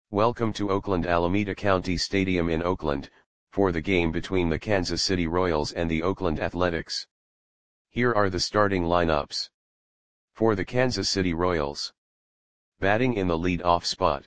Welcome to Oakland Alameda County Stadium in Oakland, for the game between the Kansas City Royals and the Oakland Athletics. Here are the starting lineups. For the Kansas City Royals. Batting in the lead-off spot.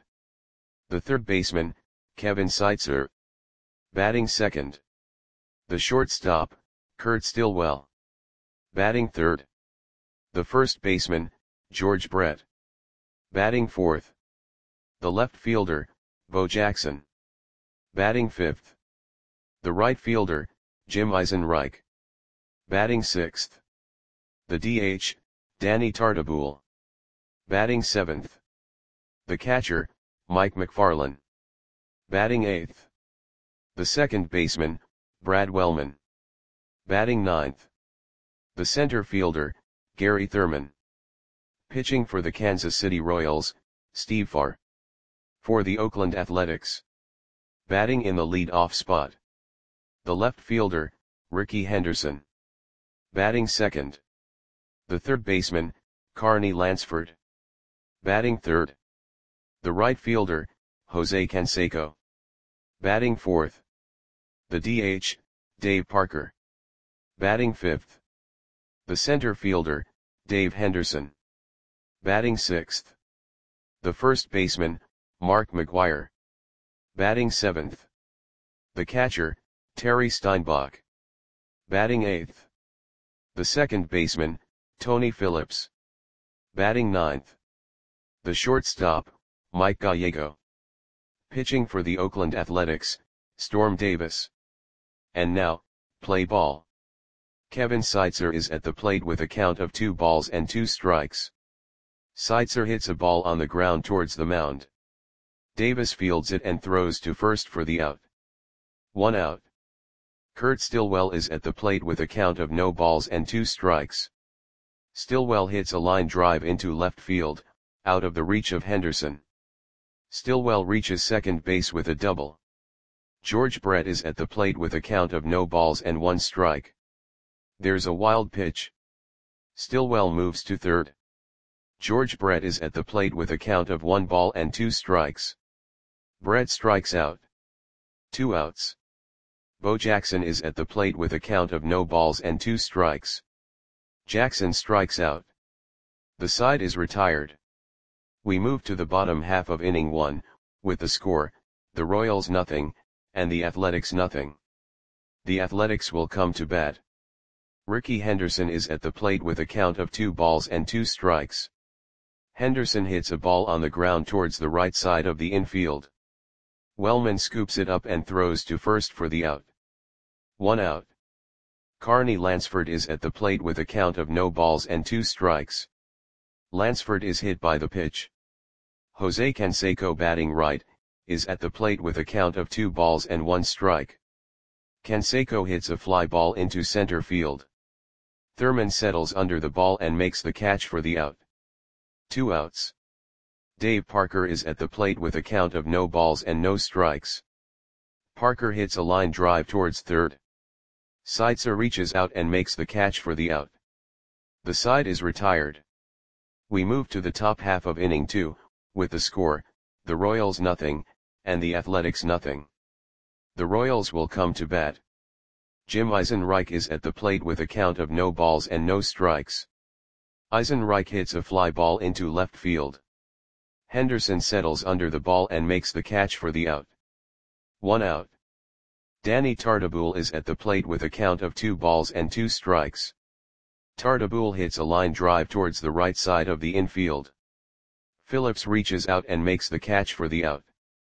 The third baseman, Kevin Seitzer. Batting second. The shortstop, Kurt Stillwell. Batting third. The first baseman, George Brett. Batting fourth. The left fielder, Bo Jackson. Batting fifth. The right fielder, Jim Eisenreich. Batting sixth. The DH, Danny Tartabull. Batting seventh. The catcher, Mike McFarland. Batting eighth. The second baseman, Brad Wellman. Batting ninth. The center fielder, Gary Thurman. Pitching for the Kansas City Royals, Steve Farr. For the Oakland Athletics. Batting in the lead-off spot. The left fielder, Rickey Henderson. Batting second. The third baseman, Carney Lansford. Batting third. The right fielder, Jose Canseco. Batting fourth. The DH, Dave Parker. Batting fifth. The center fielder, Dave Henderson. Batting sixth. The first baseman, Mark McGwire. Batting seventh. The catcher, Terry Steinbach. Batting eighth. The second baseman, Tony Phillips. Batting ninth. The shortstop, Mike Gallego. Pitching for the Oakland Athletics, Storm Davis. And now, play ball. Kevin Seitzer is at the plate with a count of 2 balls and 2 strikes. Seitzer hits a ball on the ground towards the mound. Davis fields it and throws to first for the out. 1 out. Kurt Stillwell is at the plate with a count of no balls and 2 strikes. Stillwell hits a line drive into left field, out of the reach of Henderson. Stillwell reaches second base with a double. George Brett is at the plate with a count of no balls and 1 strike. There's a wild pitch. Stillwell moves to third. George Brett is at the plate with a count of 1 ball and 2 strikes. Brett strikes out. 2 outs. Bo Jackson is at the plate with a count of no balls and 2 strikes. Jackson strikes out. The side is retired. We move to the bottom half of inning 1, with the score, the Royals 0, and the Athletics 0. The Athletics will come to bat. Rickey Henderson is at the plate with a count of 2 balls and 2 strikes. Henderson hits a ball on the ground towards the right side of the infield. Wellman scoops it up and throws to first for the out. 1 out. Carney Lansford is at the plate with a count of no balls and 2 strikes. Lansford is hit by the pitch. Jose Canseco, batting right, is at the plate with a count of 2 balls and 1 strike. Canseco hits a fly ball into center field. Thurman settles under the ball and makes the catch for the out. 2 outs. Dave Parker is at the plate with a count of no balls and no strikes. Parker hits a line drive towards third. Seitzer reaches out and makes the catch for the out. The side is retired. We move to the top half of inning 2, with the score, the Royals 0, and the Athletics 0. The Royals will come to bat. Jim Eisenreich is at the plate with a count of no balls and no strikes. Eisenreich hits a fly ball into left field. Henderson settles under the ball and makes the catch for the out. 1 out. Danny Tartabull is at the plate with a count of 2 balls and 2 strikes. Tartabull hits a line drive towards the right side of the infield. Phillips reaches out and makes the catch for the out.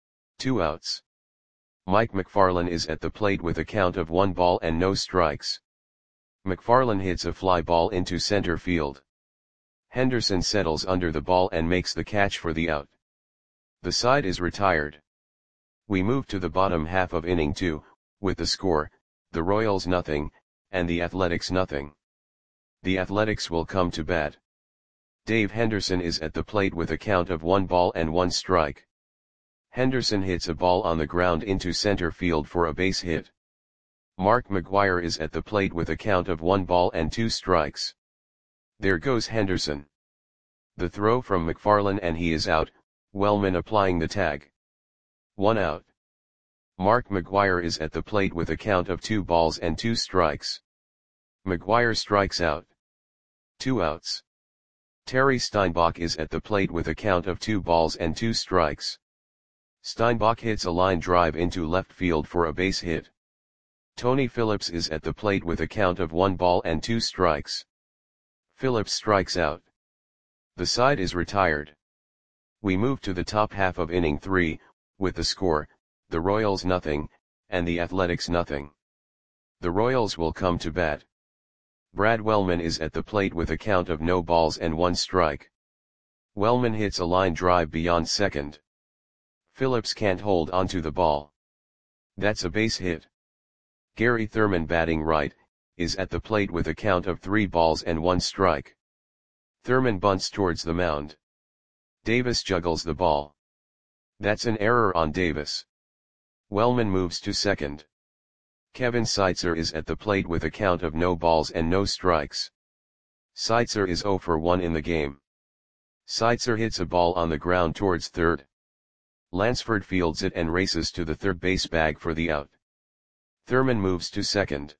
2 outs. Mike McFarland is at the plate with a count of 1 ball and no strikes. McFarland hits a fly ball into center field. Henderson settles under the ball and makes the catch for the out. The side is retired. We move to the bottom half of inning 2, with the score, the Royals 0, and the Athletics 0. The Athletics will come to bat. Dave Henderson is at the plate with a count of 1 ball and 1 strike. Henderson hits a ball on the ground into center field for a base hit. Mark McGwire is at the plate with a count of 1 ball and 2 strikes. There goes Henderson. The throw from McFarland and he is out, Wellman applying the tag. 1 out. Mark McGwire is at the plate with a count of 2 balls and 2 strikes. McGwire strikes out. 2 outs. Terry Steinbach is at the plate with a count of 2 balls and 2 strikes. Steinbach hits a line drive into left field for a base hit. Tony Phillips is at the plate with a count of 1 ball and 2 strikes. Phillips strikes out. The side is retired. We move to the top half of inning 3, with the score, the Royals nothing, and the Athletics nothing. The Royals will come to bat. Brad Wellman is at the plate with a count of no balls and 1 strike. Wellman hits a line drive beyond second. Phillips can't hold onto the ball. That's a base hit. Gary Thurman, batting right, is at the plate with a count of 3 balls and 1 strike. Thurman bunts towards the mound. Davis juggles the ball. That's an error on Davis. Wellman moves to second. Kevin Seitzer is at the plate with a count of no balls and no strikes. Seitzer is 0 for 1 in the game. Seitzer hits a ball on the ground towards third. Lansford fields it and races to the third base bag for the out. Thurman moves to second.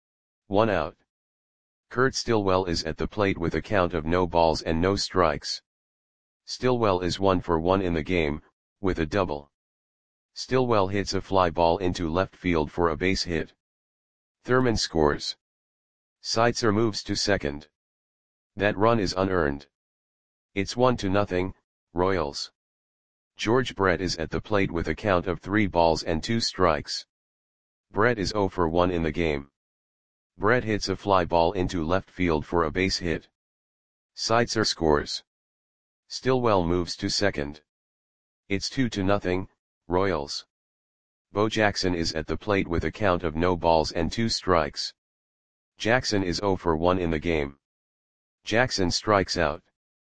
1 out. Kurt Stillwell is at the plate with a count of no balls and no strikes. Stillwell is 1 for 1 in the game, with a double. Stillwell hits a fly ball into left field for a base hit. Thurman scores. Seitzer moves to second. That run is unearned. It's 1-0, Royals. George Brett is at the plate with a count of 3 balls and 2 strikes. Brett is 0 for 1 in the game. Brett hits a fly ball into left field for a base hit. Seitzer scores. Stillwell moves to second. It's 2-0, Royals. Bo Jackson is at the plate with a count of no balls and 2 strikes. Jackson is 0 for 1 in the game. Jackson strikes out.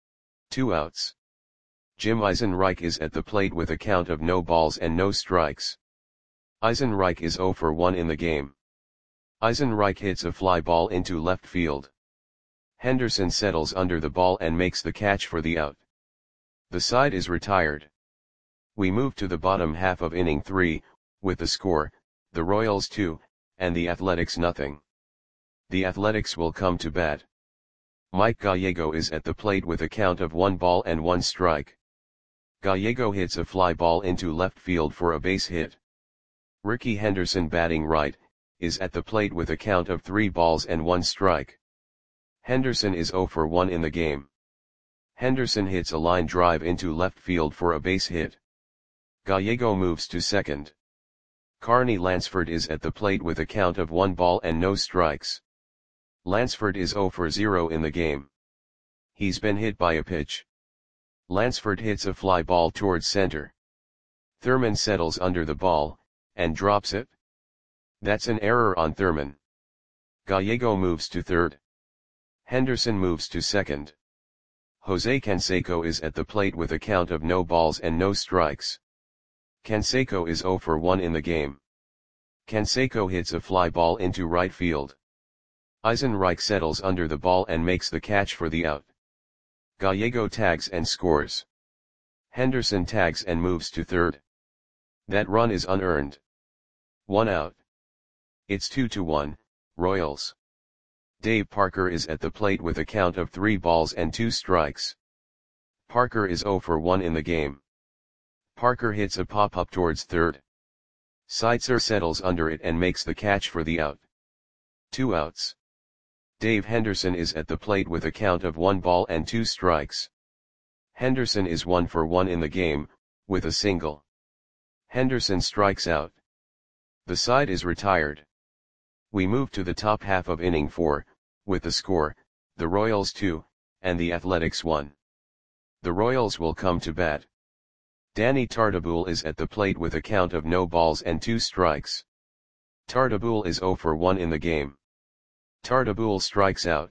2 outs. Jim Eisenreich is at the plate with a count of no balls and no strikes. Eisenreich is 0 for 1 in the game. Eisenreich hits a fly ball into left field. Henderson settles under the ball and makes the catch for the out. The side is retired. We move to the bottom half of inning 3, with the score, the Royals 2, and the Athletics nothing. The Athletics will come to bat. Mike Gallego is at the plate with a count of 1 ball and 1 strike. Gallego hits a fly ball into left field for a base hit. Ricky Henderson, batting right, is at the plate with a count of 3 balls and 1 strike. Henderson is 0 for 1 in the game. Henderson hits a line drive into left field for a base hit. Gallego moves to second. Carney Lansford is at the plate with a count of 1 ball and no strikes. Lansford is 0 for 0 in the game. He's been hit by a pitch. Lansford hits a fly ball towards center. Thurman settles under the ball, and drops it. That's an error on Thurman. Gallego moves to third. Henderson moves to second. Jose Canseco is at the plate with a count of no balls and no strikes. Canseco is 0 for 1 in the game. Canseco hits a fly ball into right field. Eisenreich settles under the ball and makes the catch for the out. Gallego tags and scores. Henderson tags and moves to third. That run is unearned. 1 out. It's 2-1, Royals. Dave Parker is at the plate with a count of 3 balls and 2 strikes. Parker is 0 for 1 in the game. Parker hits a pop-up towards third. Seitzer settles under it and makes the catch for the out. 2 outs. Dave Henderson is at the plate with a count of 1 ball and 2 strikes. Henderson is 1 for 1 in the game, with a single. Henderson strikes out. The side is retired. We move to the top half of inning 4, with the score, the Royals 2, and the Athletics 1. The Royals will come to bat. Danny Tartabull is at the plate with a count of no balls and 2 strikes. Tartabull is 0 for 1 in the game. Tartabull strikes out.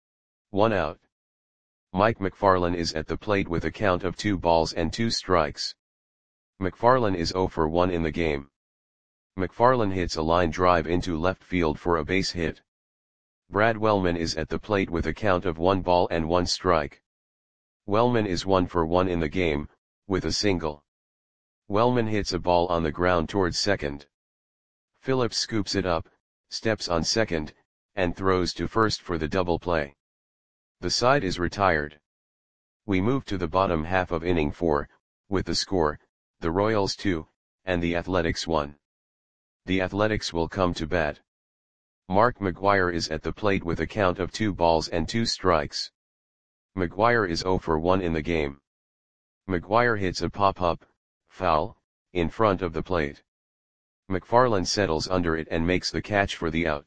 1 out. Mike McFarland is at the plate with a count of 2 balls and 2 strikes. McFarland is 0 for 1 in the game. McFarland hits a line drive into left field for a base hit. Brad Wellman is at the plate with a count of 1 ball and 1 strike. Wellman is 1 for 1 in the game, with a single. Wellman hits a ball on the ground towards second. Phillips scoops it up, steps on second, and throws to first for the double play. The side is retired. We move to the bottom half of inning 4, with the score, the Royals 2, and the Athletics 1. The Athletics will come to bat. Mark McGwire is at the plate with a count of 2 balls and 2 strikes. McGwire is 0 for 1 in the game. McGwire hits a pop-up, foul, in front of the plate. McFarland settles under it and makes the catch for the out.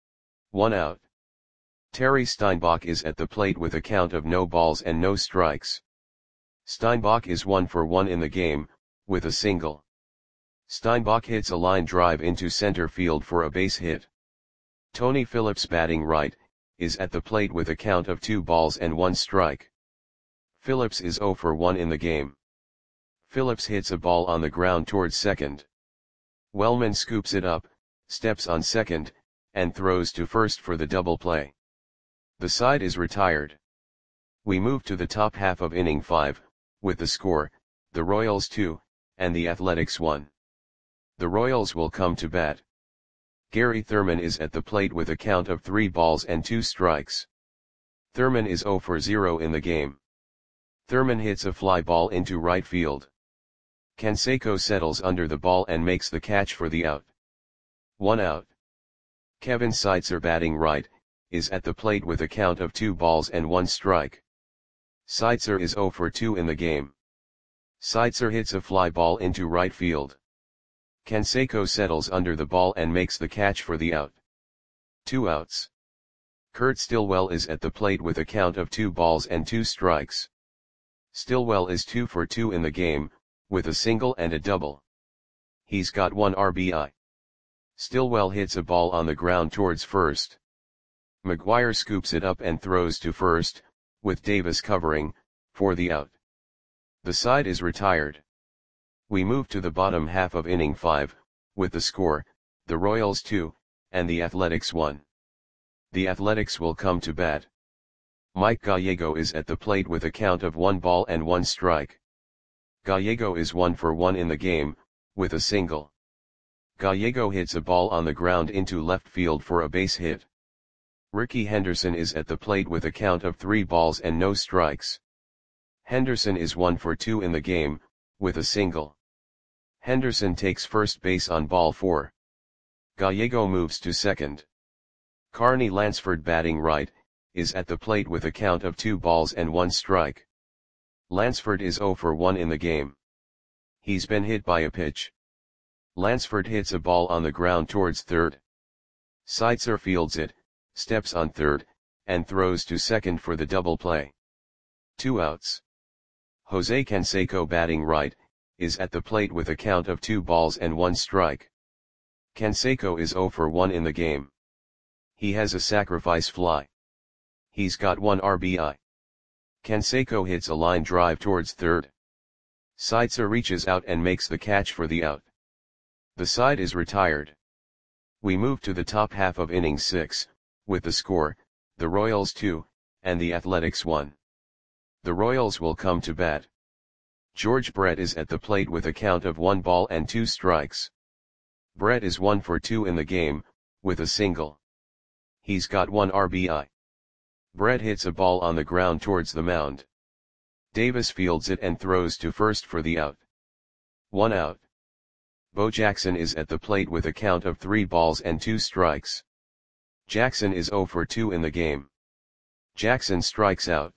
1 out. Terry Steinbach is at the plate with a count of no balls and no strikes. Steinbach is 1 for 1 in the game, with a single. Steinbach hits a line drive into center field for a base hit. Tony Phillips, batting right, is at the plate with a count of 2 balls and 1 strike. Phillips is 0 for 1 in the game. Phillips hits a ball on the ground towards second. Wellman scoops it up, steps on second, and throws to first for the double play. The side is retired. We move to the top half of inning 5, with the score, the Royals 2, and the Athletics 1. The Royals will come to bat. Gary Thurman is at the plate with a count of 3 balls and 2 strikes. Thurman is 0 for 0 in the game. Thurman hits a fly ball into right field. Canseco settles under the ball and makes the catch for the out. 1 out. Kevin Seitzer, batting right, is at the plate with a count of 2 balls and 1 strike. Seitzer is 0 for 2 in the game. Seitzer hits a fly ball into right field. Canseco settles under the ball and makes the catch for the out. 2 outs. Kurt Stillwell is at the plate with a count of 2 balls and 2 strikes. Stillwell is 2 for 2 in the game, with a single and a double. He's got 1 RBI. Stillwell hits a ball on the ground towards first. McGwire scoops it up and throws to first, with Davis covering, for the out. The side is retired. We move to the bottom half of inning 5, with the score, the Royals 2, and the Athletics 1. The Athletics will come to bat. Mike Gallego is at the plate with a count of 1 ball and 1 strike. Gallego is 1 for 1 in the game, with a single. Gallego hits a ball on the ground into left field for a base hit. Ricky Henderson is at the plate with a count of 3 balls and no strikes. Henderson is 1 for 2 in the game, with a single. Henderson takes first base on ball 4. Gallego moves to second. Carney Lansford, batting right, is at the plate with a count of 2 balls and 1 strike. Lansford is 0 for 1 in the game. He's been hit by a pitch. Lansford hits a ball on the ground towards third. Seitzer fields it, steps on third, and throws to second for the double play. 2 outs. Jose Canseco, batting right, is at the plate with a count of 2 balls and 1 strike. Canseco is 0 for 1 in the game. He has a sacrifice fly. He's got 1 RBI. Canseco hits a line drive towards third. Seitzer reaches out and makes the catch for the out. The side is retired. We move to the top half of inning 6, with the score, the Royals 2, and the Athletics 1. The Royals will come to bat. George Brett is at the plate with a count of 1 ball and 2 strikes. Brett is 1 for 2 in the game, with a single. He's got 1 RBI. Brett hits a ball on the ground towards the mound. Davis fields it and throws to first for the out. 1 out. Bo Jackson is at the plate with a count of 3 balls and 2 strikes. Jackson is 0 for 2 in the game. Jackson strikes out.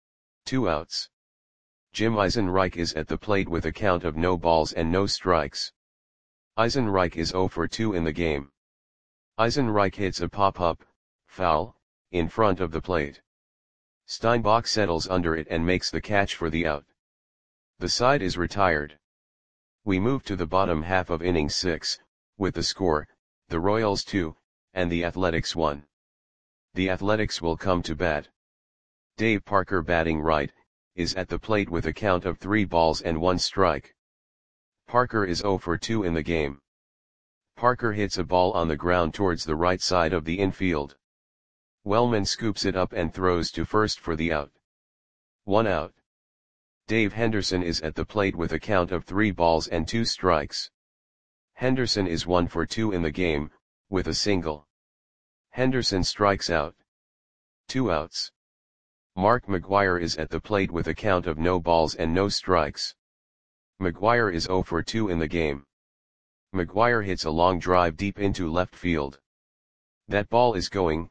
2 outs. Jim Eisenreich is at the plate with a count of no balls and no strikes. Eisenreich is 0 for 2 in the game. Eisenreich hits a pop-up, foul, in front of the plate. Steinbach settles under it and makes the catch for the out. The side is retired. We move to the bottom half of inning 6, with the score, the Royals 2, and the Athletics 1. The Athletics will come to bat. Dave Parker, batting right, is at the plate with a count of 3 balls and 1 strike. Parker is 0 for 2 in the game. Parker hits a ball on the ground towards the right side of the infield. Wellman scoops it up and throws to first for the out. 1 out. Dave Henderson is at the plate with a count of 3 balls and 2 strikes. Henderson is 1 for 2 in the game, with a single. Henderson strikes out. 2 outs. Mark McGwire is at the plate with a count of no balls and no strikes. McGwire is 0 for 2 in the game. McGwire hits a long drive deep into left field. That ball is gone.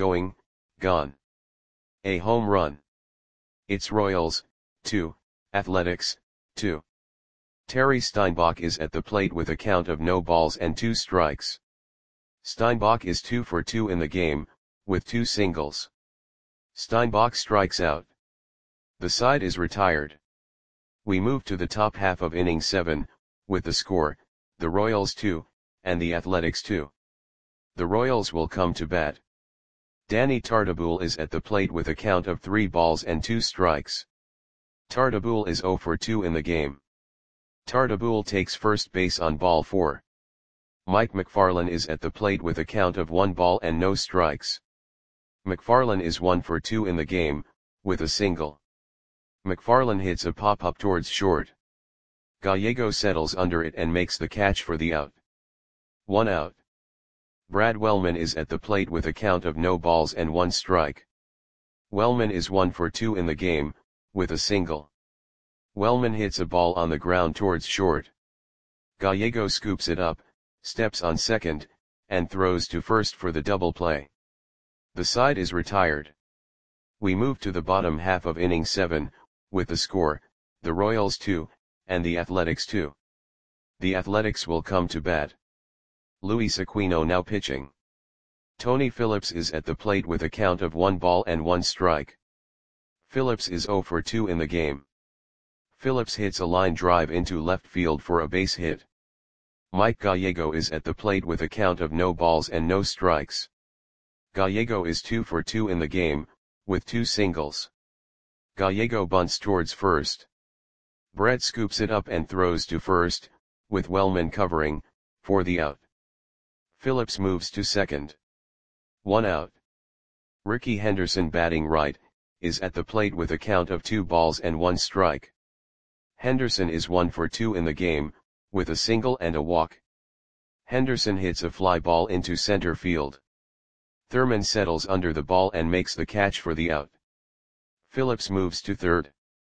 A home run. It's Royals, 2, Athletics, 2. Terry Steinbach is at the plate with a count of no balls and 2 strikes. Steinbach is 2 for 2 in the game, with 2 singles. Steinbach strikes out. The side is retired. We move to the top half of inning 7, with the score, the Royals 2, and the Athletics 2. The Royals will come to bat. Danny Tartabull is at the plate with a count of 3 balls and 2 strikes. Tartabull is 0 for 2 in the game. Tartabull takes first base on ball 4. Mike McFarland is at the plate with a count of 1 ball and no strikes. McFarland is 1 for 2 in the game, with a single. McFarland hits a pop-up towards short. Gallego settles under it and makes the catch for the out. 1 out. Brad Wellman is at the plate with a count of no balls and 1 strike. Wellman is 1 for 2 in the game, with a single. Wellman hits a ball on the ground towards short. Gallego scoops it up, steps on second, and throws to first for the double play. The side is retired. We move to the bottom half of inning 7, with the score, the Royals 2, and the Athletics 2. The Athletics will come to bat. Luis Aquino now pitching. Tony Phillips is at the plate with a count of 1 ball and 1 strike. Phillips is 0 for 2 in the game. Phillips hits a line drive into left field for a base hit. Mike Gallego is at the plate with a count of no balls and no strikes. Gallego is 2 for 2 in the game, with 2 singles. Gallego bunts towards first. Brett scoops it up and throws to first, with Wellman covering, for the out. Phillips moves to second. 1 out. Ricky Henderson batting right, is at the plate with a count of 2 balls and 1 strike. Henderson is 1 for 2 in the game, with a single and a walk. Henderson hits a fly ball into center field. Thurman settles under the ball and makes the catch for the out. Phillips moves to third.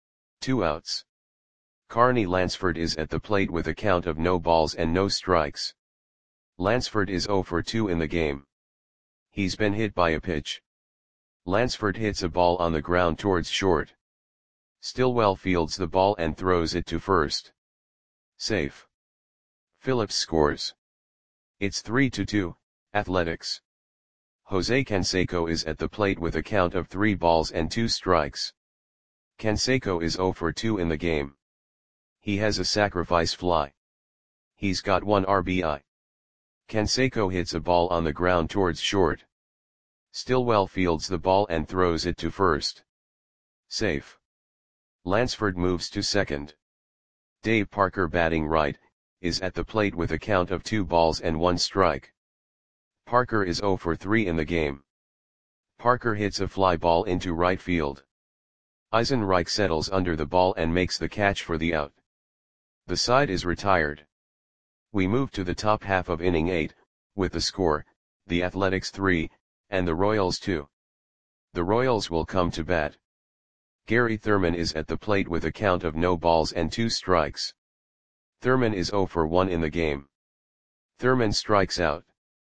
2 outs. Carney Lansford is at the plate with a count of no balls and no strikes. Lansford is 0 for 2 in the game. He's been hit by a pitch. Lansford hits a ball on the ground towards short. Stillwell fields the ball and throws it to first. Safe. Phillips scores. It's 3-2, Athletics. Jose Canseco is at the plate with a count of 3 balls and 2 strikes. Canseco is 0 for 2 in the game. He has a sacrifice fly. He's got 1 RBI. Canseco hits a ball on the ground towards short. Stillwell fields the ball and throws it to first. Safe. Lansford moves to second. Dave Parker batting right, is at the plate with a count of 2 balls and 1 strike. Parker is 0 for 3 in the game. Parker hits a fly ball into right field. Eisenreich settles under the ball and makes the catch for the out. The side is retired. We move to the top half of inning 8, with the score, the Athletics 3, and the Royals 2. The Royals will come to bat. Gary Thurman is at the plate with a count of no balls and 2 strikes. Thurman is 0 for 1 in the game. Thurman strikes out.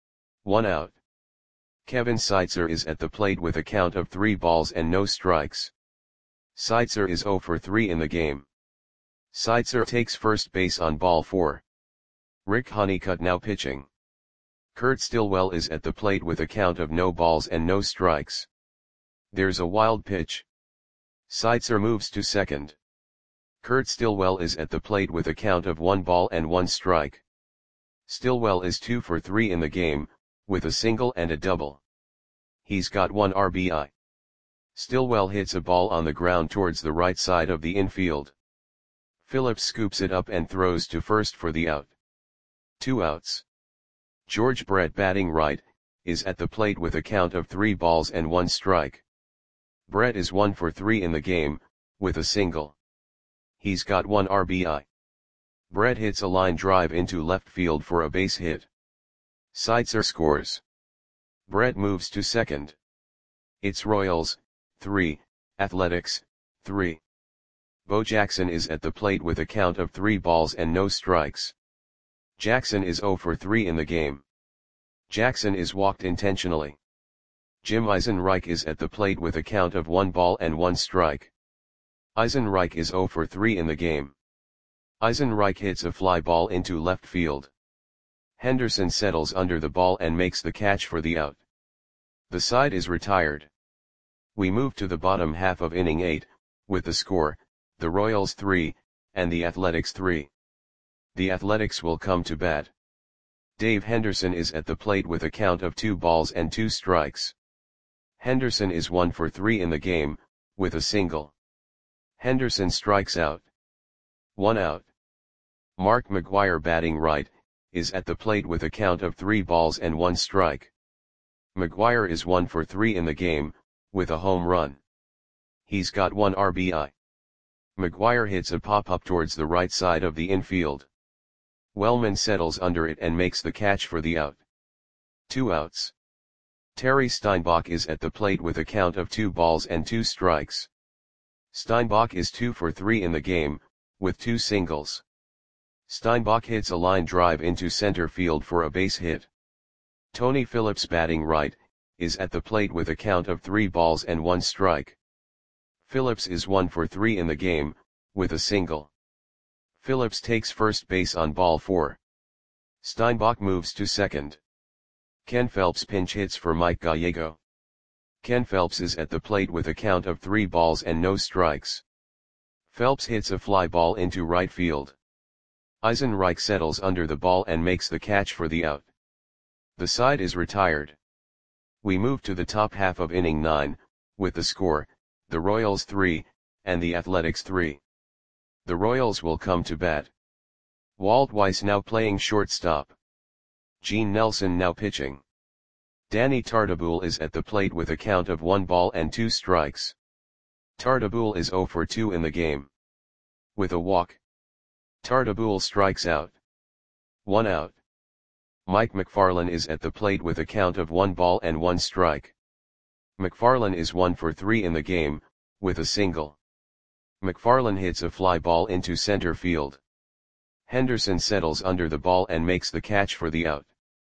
1 out. Kevin Seitzer is at the plate with a count of 3 balls and no strikes. Seitzer is 0 for 3 in the game. Seitzer takes first base on ball 4. Rick Honeycutt now pitching. Kurt Stillwell is at the plate with a count of no balls and no strikes. There's a wild pitch. Seitzer moves to second. Kurt Stillwell is at the plate with a count of 1 ball and 1 strike. Stillwell is 2 for 3 in the game, with a single and a double. He's got 1 RBI. Stillwell hits a ball on the ground towards the right side of the infield. Phillips scoops it up and throws to first for the out. 2 outs. George Brett batting right, is at the plate with a count of 3 balls and 1 strike. Brett is 1 for 3 in the game, with a single. He's got 1 RBI. Brett hits a line drive into left field for a base hit. Seitzer scores. Brett moves to second. It's Royals, 3, Athletics, 3. Bo Jackson is at the plate with a count of 3 balls and no strikes. Jackson is 0 for 3 in the game. Jackson is walked intentionally. Jim Eisenreich is at the plate with a count of 1 ball and 1 strike. Eisenreich is 0 for 3 in the game. Eisenreich hits a fly ball into left field. Henderson settles under the ball and makes the catch for the out. The side is retired. We move to the bottom half of inning 8, with the score, the Royals 3, and the Athletics 3. The Athletics will come to bat. Dave Henderson is at the plate with a count of 2 balls and 2 strikes. Henderson is 1 for 3 in the game, with a single. Henderson strikes out. 1 out. Mark McGwire, batting right, is at the plate with a count of 3 balls and 1 strike. McGwire is 1 for 3 in the game, with a home run. He's got 1 RBI. McGwire hits a pop-up towards the right side of the infield. Wellman settles under it and makes the catch for the out. 2 outs. Terry Steinbach is at the plate with a count of 2 balls and 2 strikes. Steinbach is 2 for 3 in the game, with 2 singles. Steinbach hits a line drive into center field for a base hit. Tony Phillips, batting right, is at the plate with a count of 3 balls and 1 strike. Phillips is 1 for 3 in the game, with a single. Phillips takes first base on ball 4. Steinbach moves to second. Ken Phelps pinch hits for Mike Gallego. Ken Phelps is at the plate with a count of 3 balls and no strikes. Phelps hits a fly ball into right field. Eisenreich settles under the ball and makes the catch for the out. The side is retired. We move to the top half of inning 9, with the score, the Royals 3, and the Athletics 3. The Royals will come to bat. Walt Weiss now playing shortstop. Gene Nelson now pitching. Danny Tartabull is at the plate with a count of 1 ball and 2 strikes. Tartabull is 0 for 2 in the game. With a walk. Tartabull strikes out. 1 out. Mike McFarland is at the plate with a count of 1 ball and 1 strike. McFarland is 1 for 3 in the game, with a single. McFarland hits a fly ball into center field. Henderson settles under the ball and makes the catch for the out.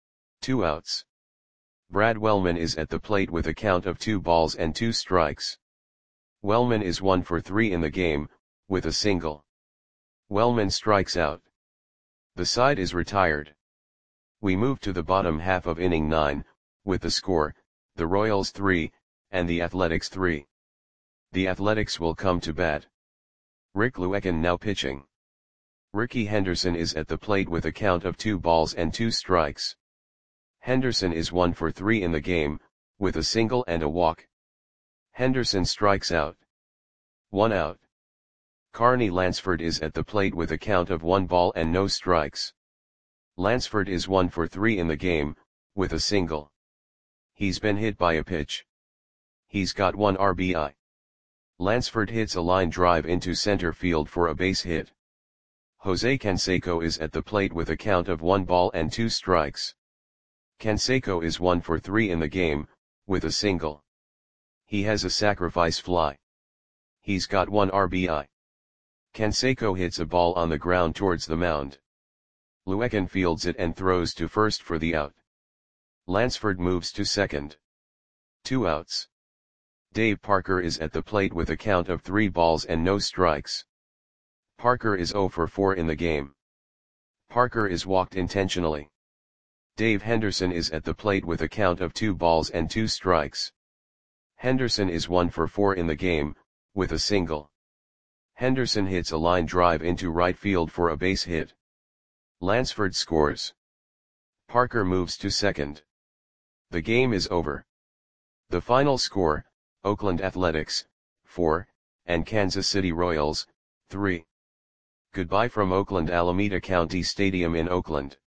2 outs. Brad Wellman is at the plate with a count of 2 balls and 2 strikes. Wellman is 1 for 3 in the game, with a single. Wellman strikes out. The side is retired. We move to the bottom half of inning 9, with the score, the Royals 3, and the Athletics 3. The Athletics will come to bat. Rick Luekin now pitching. Ricky Henderson is at the plate with a count of 2 balls and 2 strikes. Henderson is 1 for 3 in the game, with a single and a walk. Henderson strikes out. 1 out. Carney Lansford is at the plate with a count of 1 ball and no strikes. Lansford is 1 for 3 in the game, with a single. He's been hit by a pitch. He's got 1 RBI. Lansford hits a line drive into center field for a base hit. Jose Canseco is at the plate with a count of 1 ball and 2 strikes. Canseco is 1 for 3 in the game, with a single. He has a sacrifice fly. He's got 1 RBI. Canseco hits a ball on the ground towards the mound. Luekin fields it and throws to first for the out. Lansford moves to second. 2 outs. Dave Parker is at the plate with a count of 3 balls and no strikes. Parker is 0 for 4 in the game. Parker is walked intentionally. Dave Henderson is at the plate with a count of 2 balls and 2 strikes. Henderson is 1 for 4 in the game, with a single. Henderson hits a line drive into right field for a base hit. Lansford scores. Parker moves to second. The game is over. The final score, Oakland Athletics, 4, and Kansas City Royals, 3. Goodbye from Oakland Alameda County Stadium in Oakland.